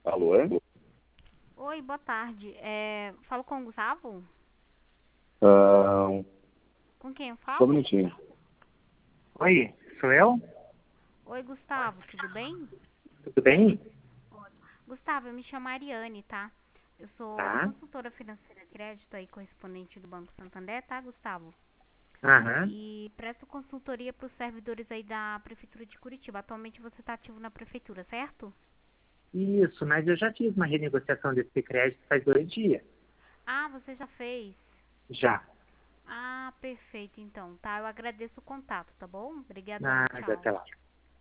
Alô? Oi, boa tarde. Falo com o Gustavo? Ah, Com quem eu só um falo? minutinho. Oi, sou eu? Oi, Gustavo, tudo bem? Tudo bem? Gustavo, eu me chamo Ariane, tá? Eu sou Tá. consultora financeira de crédito aí, correspondente do Banco Santander, tá, Gustavo? Aham. E presto consultoria para os servidores aí da Prefeitura de Curitiba. Atualmente você está ativo na Prefeitura, certo? Isso, mas eu já fiz uma renegociação desse crédito faz 2 dias. Ah, você já fez? Já. Ah, perfeito, então, tá? Eu agradeço o contato, tá bom? Obrigadão, Nada, tchau. até lá.